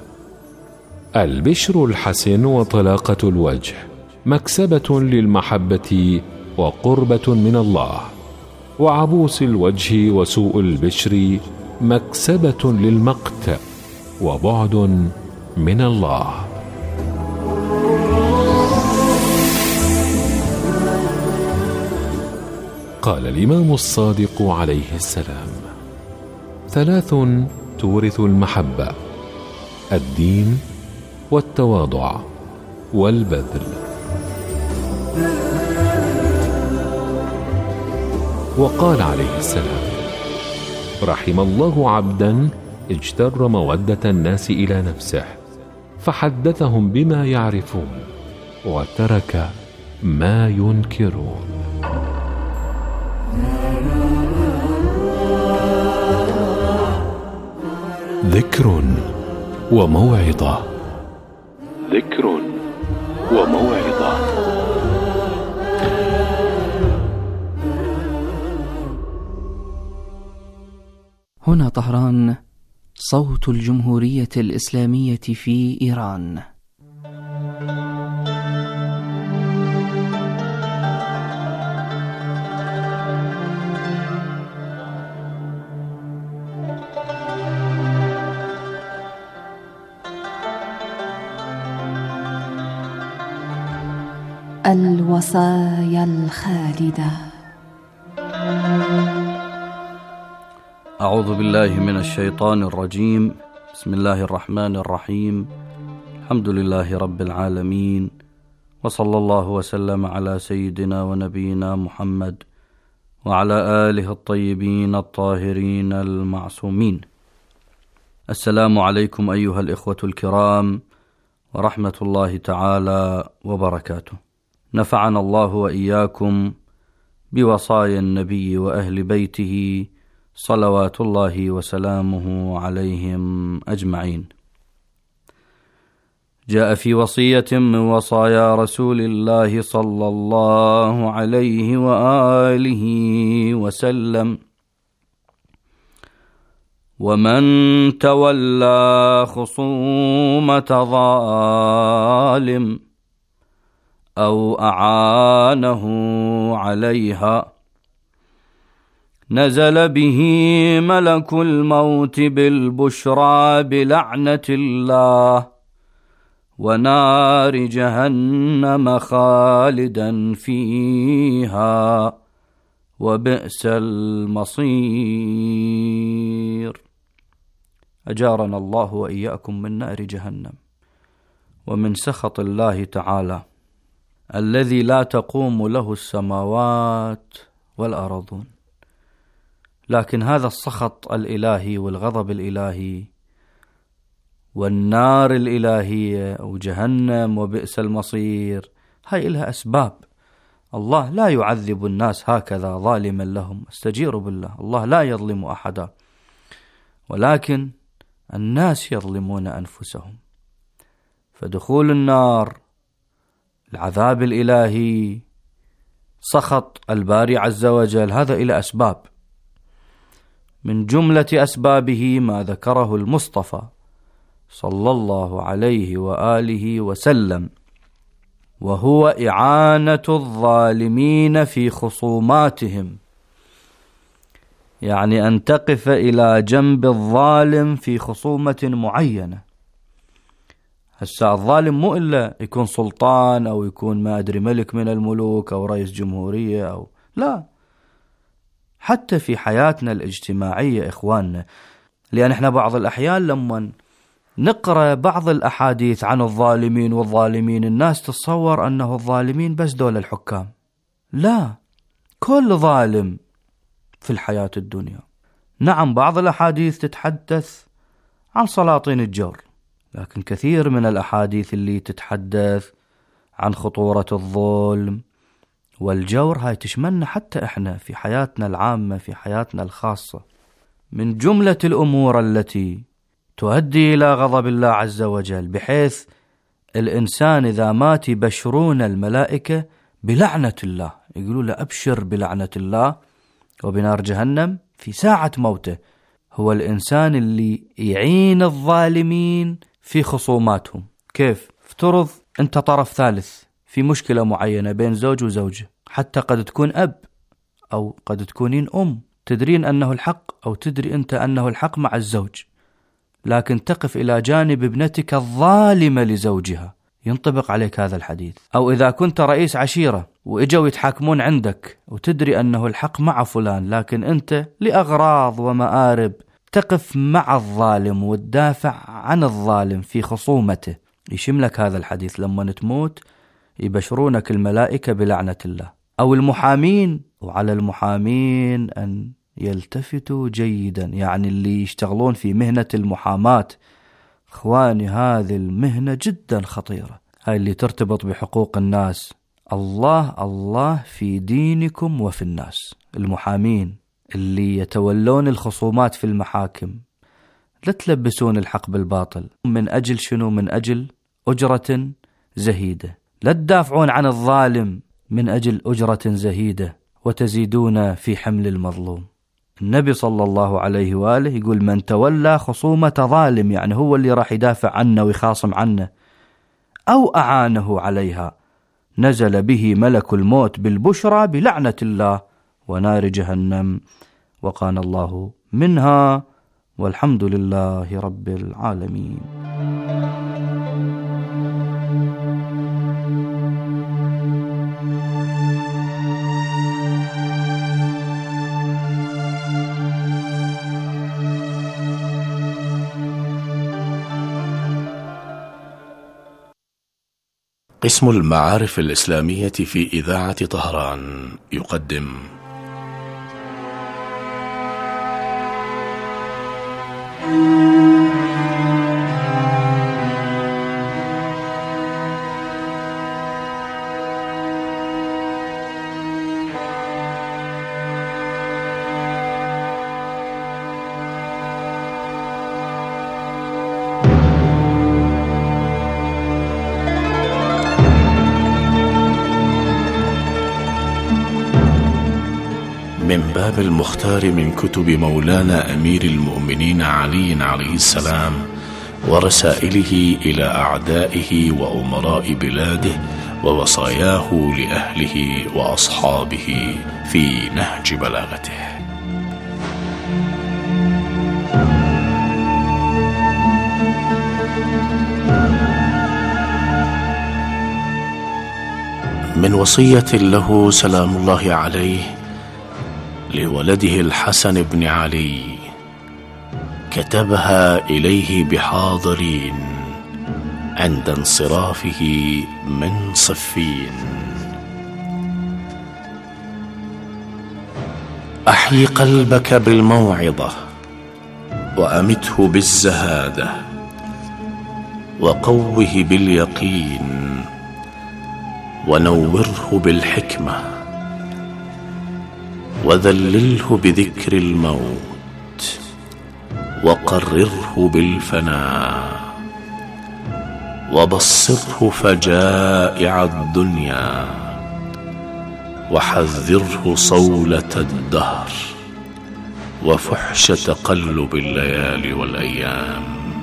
K: البشر الحسن وطلاقة الوجه مكسبة للمحبة وقربة من الله، وعبوس الوجه وسوء البشر مكسبة للمقت وبعد من الله. قال الإمام الصادق عليه السلام: ثلاث تورث المحبة: الدين والتواضع والبذل. وقال عليه السلام: رحم الله عبدا اجتر مودة الناس إلى نفسه فحدثهم بما يعرفون وترك ما ينكرون. ذكر وموعظة. ذكر وموعظة.
H: هنا طهران، صوت الجمهورية الإسلامية في إيران.
B: الوصايا الخالدة.
M: أعوذ بالله من الشيطان الرجيم. بسم الله الرحمن الرحيم. الحمد لله رب العالمين، وصلى الله وسلم على سيدنا ونبينا محمد وعلى آله الطيبين الطاهرين المعصومين. السلام عليكم أيها الإخوة الكرام ورحمة الله تعالى وبركاته. نفعنا الله وإياكم بوصايا النبي وأهل بيته صلوات الله وسلامه عليهم أجمعين. جاء في وصية من وصايا رسول الله صلى الله عليه وآله وسلم: ومن تولى خصومة ظالم أو أعانه عليها نزل به ملك الموت بالبشرى بلعنة الله ونار جهنم خالدا فيها وبئس المصير. أجارنا الله وإياكم من نار جهنم ومن سخط الله تعالى الذي لا تقوم له السماوات والأرضون. لكن هذا السخط الإلهي والغضب الإلهي والنار الإلهية وجهنم وبئس المصير هاي إلها أسباب. الله لا يعذب الناس هكذا ظالما لهم، استجيروا بالله، الله لا يظلم أحدا، ولكن الناس يظلمون أنفسهم. فدخول النار، العذاب الإلهي، سخط الباري عز وجل، هذا إلى أسباب. من جملة أسبابه ما ذكره المصطفى صلى الله عليه وآله وسلم، وهو إعانة الظالمين في خصوماتهم، يعني أن تقف إلى جنب الظالم في خصومة معينة. هسا الظالم مو إلا يكون سلطان أو يكون ما أدري ملك من الملوك أو رئيس جمهورية أو لا، حتى في حياتنا الاجتماعية إخواننا. لأن احنا بعض الأحيان لما نقرأ بعض الأحاديث عن الظالمين والظالمين الناس تتصور أنه الظالمين بس دول الحكام. لا، كل ظالم في الحياة الدنيا. نعم بعض الأحاديث تتحدث عن سلاطين الجور، لكن كثير من الأحاديث اللي تتحدث عن خطورة الظلم والجور هاي تشملنا حتى إحنا في حياتنا العامة، في حياتنا الخاصة. من جملة الأمور التي تؤدي إلى غضب الله عز وجل، بحيث الإنسان إذا مات يبشرون الملائكة بلعنة الله، يقولوا له أبشر بلعنة الله وبنار جهنم في ساعة موته، هو الإنسان اللي يعين الظالمين في خصوماتهم. كيف؟ افترض أنت طرف ثالث في مشكلة معينة بين زوج وزوجة، حتى قد تكون أب أو قد تكونين أم، تدرين أنه الحق أو تدري أنت أنه الحق مع الزوج، لكن تقف إلى جانب ابنتك الظالمة لزوجها، ينطبق عليك هذا الحديث. أو إذا كنت رئيس عشيرة وإجوا يتحاكمون عندك وتدري أنه الحق مع فلان، لكن أنت لأغراض ومآرب تقف مع الظالم وتدافع عن الظالم في خصومته، يشملك هذا الحديث. لما تموت يبشرونك الملائكة بلعنة الله. أو المحامين، وعلى المحامين أن يلتفتوا جيدا، يعني اللي يشتغلون في مهنة المحاماة، إخواني هذه المهنة جدا خطيرة، هاي اللي ترتبط بحقوق الناس. الله الله في دينكم وفي الناس. المحامين اللي يتولون الخصومات في المحاكم، لا تلبسون الحق بالباطل. من أجل شنو؟ من أجل أجرة زهيدة. لا تدافعون عن الظالم من أجل أجرة زهيدة وتزيدون في حمل المظلوم. النبي صلى الله عليه وآله يقول: من تولى خصومة ظالم، يعني هو اللي راح يدافع عنه ويخاصم عنه، أو أعانه عليها نزل به ملك الموت بالبشرى بلعنة الله ونار جهنم وقانا الله منها، والحمد لله رب العالمين.
N: قسم المعارف الإسلامية في إذاعة طهران يقدم من باب المختار من كتب مولانا أمير المؤمنين علي عليه السلام ورسائله إلى أعدائه وأمراء بلاده ووصاياه لأهله وأصحابه في نهج بلاغته. من وصية له سلام الله عليه لولده الحسن بن علي كتبها إليه بحاضرين عند انصرافه من صفين: أحيي قلبك بالموعظة وأمته بالزهادة وقوه باليقين ونوره بالحكمة وذلله بذكر الموت وقرره بالفناء وبصره فجائع الدنيا وحذره صولة الدهر وفحش تقلب الليالي والأيام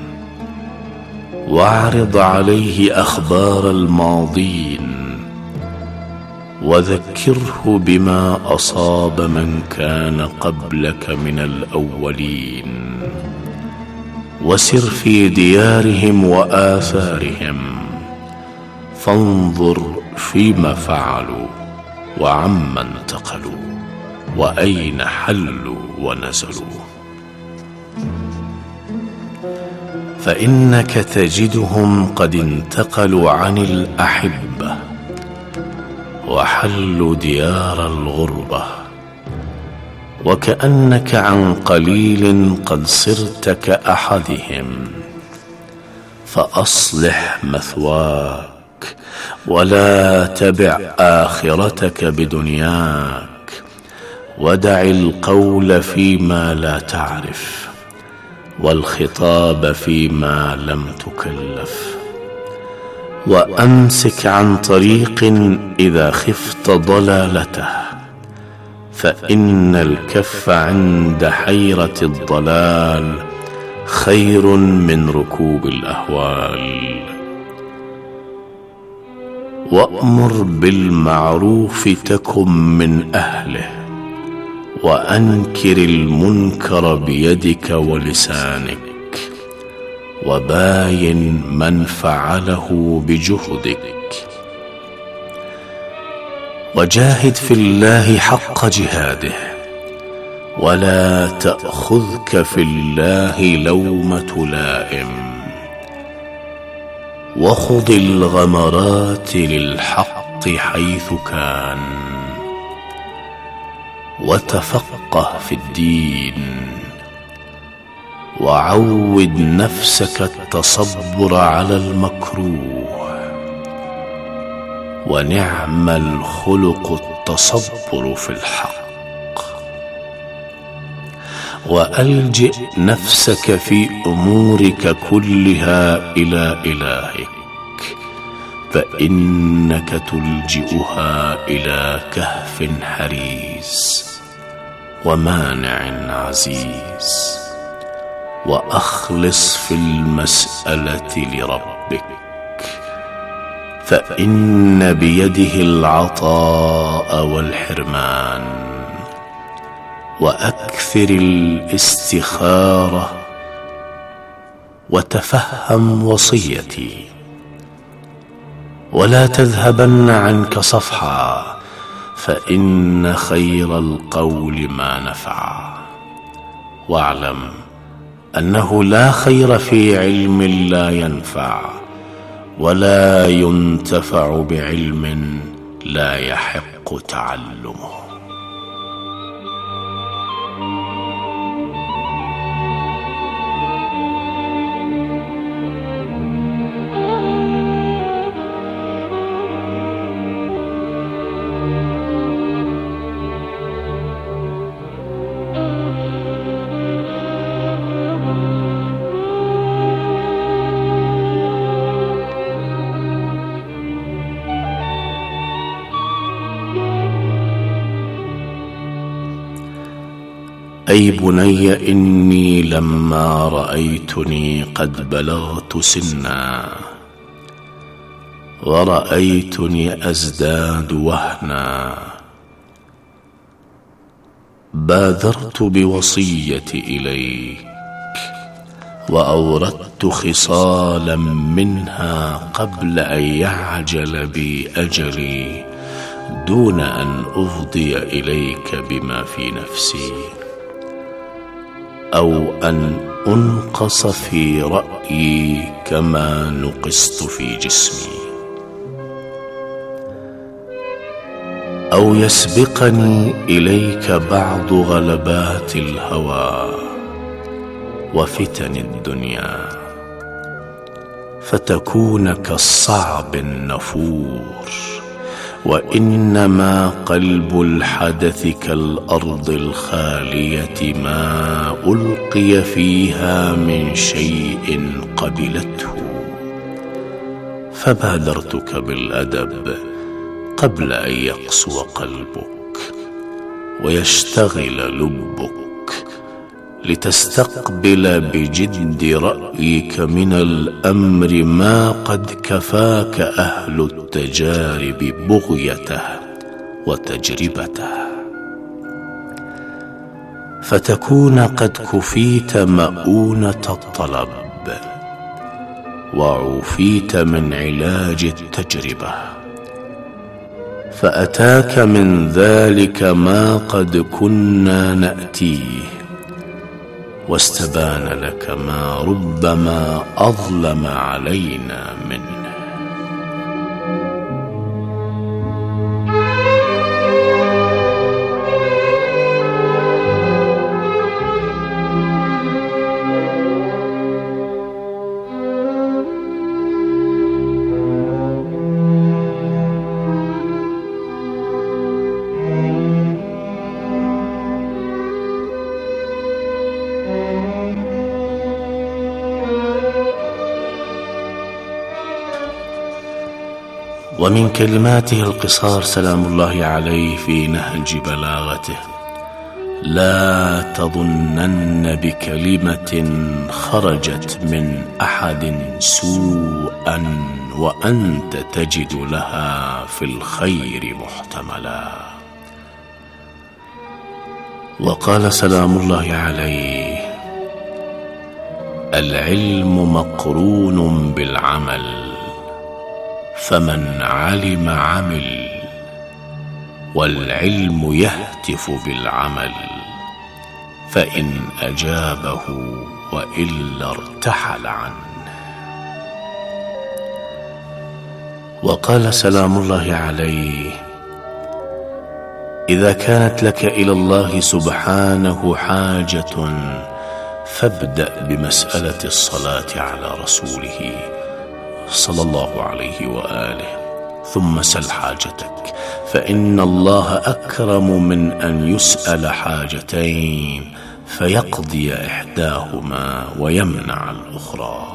N: واعرض عليه أخبار الماضين وذكره بما أصاب من كان قبلك من الأولين وسر في ديارهم وآثارهم فانظر فيما فعلوا وعمن انتقلوا وأين حلوا ونزلوا، فإنك تجدهم قد انتقلوا عن الأحبة وحلوا ديار الغربة، وكأنك عن قليل قد صرت كأحدهم، فأصلح مثواك ولا تبع آخرتك بدنياك، ودع القول فيما لا تعرف والخطاب فيما لم تكلف، وأمسك عن طريق إذا خفت ضلالته، فإن الكف عند حيرة الضلال خير من ركوب الأهوال. وأمر بالمعروف تكن من أهله، وأنكر المنكر بيدك ولسانك، وباين من فعله بجهدك، وجاهد في الله حق جهاده، ولا تأخذك في الله لومة لائم، وخض الغمرات للحق حيث كان، وتفقه في الدين، وعود نفسك التصبر على المكروه، ونعم الخلق التصبر في الحق، وألجئ نفسك في أمورك كلها إلى إلهك، فإنك تلجئها إلى كهف حريز ومانع عزيز، وأخلص في المسألة لربك، فإن بيده العطاء والحرمان، وأكثر الاستخارة، وتفهم وصيتي، ولا تذهبن عنك صفحا، فإن خير القول ما نفع، واعلم أنه لا خير في علم لا ينفع، ولا ينتفع بعلم لا يحق تعلمه. أي بني إني لما رأيتني قد بلغت سنا ورأيتني أزداد وهنا بادرت بوصيتي إليك وأوردت خصالا منها قبل أن يعجل بي أجلي دون أن أفضي إليك بما في نفسي أو أن أنقص في رأيي كما نقصت في جسمي أو يسبقني إليك بعض غلبات الهوى وفتن الدنيا فتكون كالصعب النفور، وإنما قلب الحدث كالأرض الخالية ما ألقي فيها من شيء قبلته، فبادرتك بالأدب قبل أن يقسو قلبك ويشتغل لبك لتستقبل بجد رأيك من الأمر ما قد كفاك أهل التجارب بغيته وتجربته، فتكون قد كفيت مؤونة الطلب وعوفيت من علاج التجربة، فأتاك من ذلك ما قد كنا نأتيه، واستبان لك ما ربما أظلم علينا منه. ومن كلماته القصار سلام الله عليه في نهج بلاغته: لا تظنن بكلمة خرجت من أحد سوءا وأنت تجد لها في الخير محتملا. وقال سلام الله عليه: العلم مقرون بالعمل، فمن علم عمل، والعلم يهتف بالعمل، فإن أجابه وإلا ارتحل عنه. وقال سلام الله عليه: إذا كانت لك إلى الله سبحانه حاجة فابدأ بمسألة الصلاة على رسوله صلى الله عليه وآله، ثم سل حاجتك، فإن الله أكرم من أن يسأل حاجتين فيقضي إحداهما ويمنع الأخرى.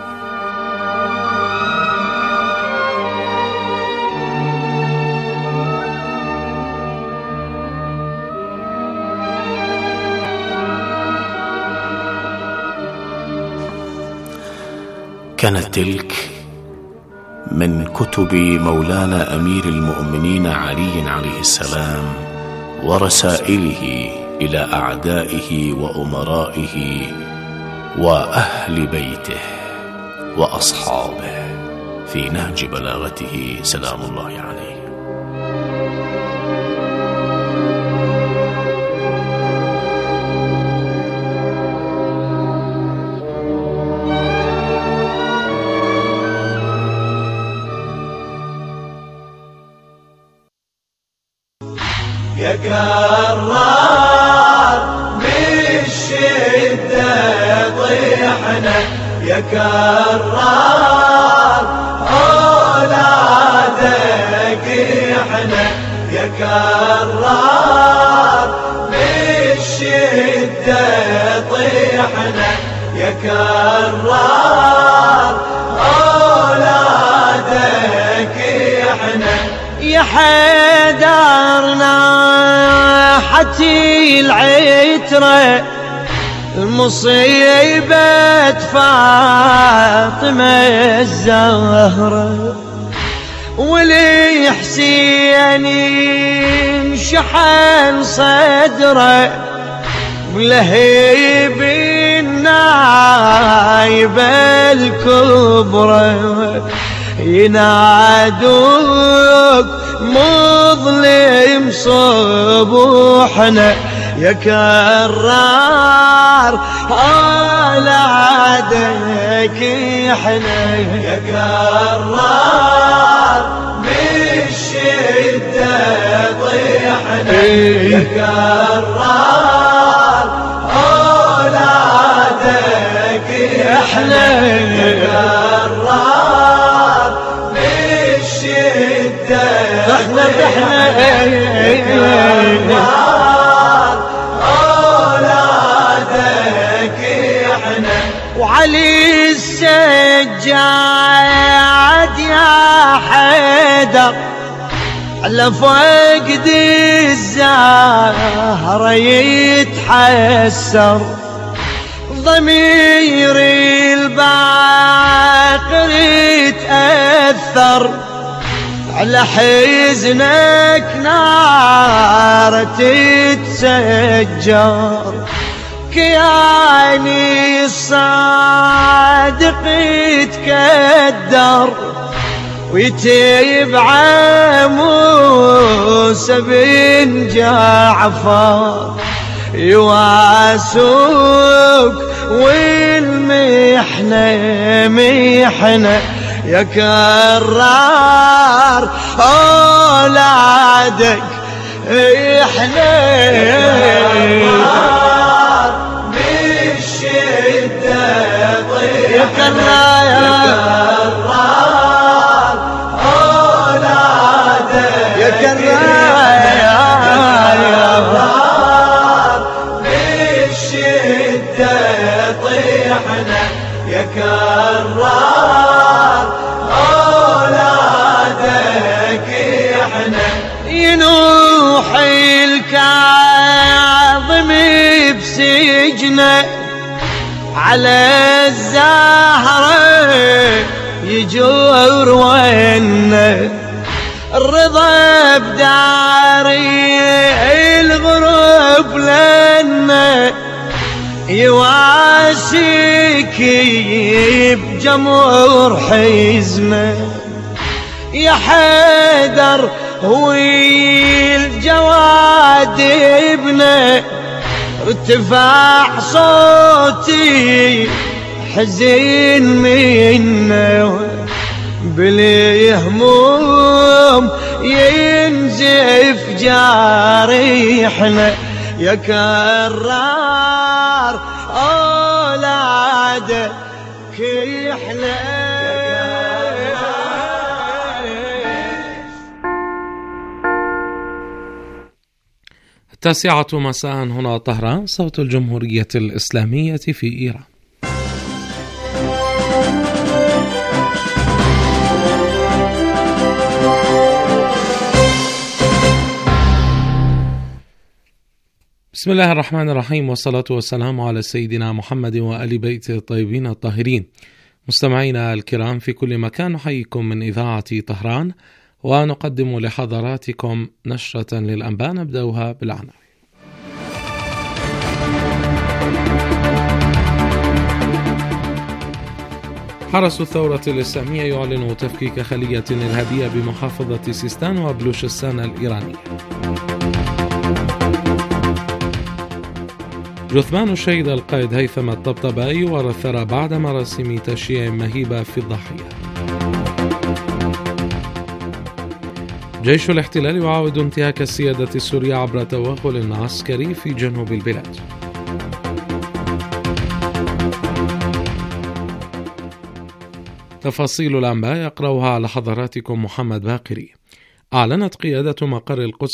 N: كانت تلك من كتب مولانا أمير المؤمنين علي عليه السلام ورسائله إلى أعدائه وأمرائه وأهل بيته وأصحابه في نهج بلاغته سلام الله عليه.
E: يا كرار بالشدة طيحنا يا كرار أولادك احنا يا كرار بالشدة طيحنا يا كرار أولادك احنا يا حيدرنا حتي العترة المصيبة فاطمة الزهرة ولي حسين انشحن صدره ولهيب النايبة الكبرى ينادوك مظلم صبوحنا يا كرار أولادك احنا يا كرار بالشدة طيحنا يا كرار أولادك احنا يا كرار بالشدة احنا احنا أولادك احنا وعلي السجاد يا حيدر على فقد الزهرة يتحسر ضميري الباقر يتأثر على حزنك نار تتسجر كياني الصادق يتكدر ويتيبع موسى بن جعفر يواسوك والمحنة محنة يا كرار أولادك احنا بالشدة يا كرار أولادك يا كرار بالشدة طيحنا يا كرار أولادك احنا ينوح الكاظم بسجنه على الزهرة يجور وينه الرضا بداري الغرب لنا يواسيك بجمهور حزنه يا حيدر هو الجواد ابنه ارتفاع صوتي حزين منه بالهموم ينزف جاريحنا يا كرار أولادك احنا
A: التاسعة مساء هنا طهران صوت الجمهورية الإسلامية في إيران. بسم الله الرحمن الرحيم والصلاة والسلام على سيدنا محمد وآل بيته الطيبين الطاهرين. مستمعينا الكرام في كل مكان نحييكم من إذاعة طهران ونقدم لحضراتكم نشرة للأنباء نبدأها بالعناوين. حرس الثورة الإسلامية يعلن تفكيك خلية إرهابية بمحافظة سيستان وبلوشستان الإيرانية. جثمان الشهيد القائد هيثم الطبطبائي ورثر بعد مراسم تشييع مهيبة في الضحية. جيش الاحتلال يعاود انتهاك السيادة السورية عبر توغل عسكري في جنوب البلاد. تفاصيل الأنباء يقرأها على حضراتكم محمد باقري. أعلنت قيادة مقر القدس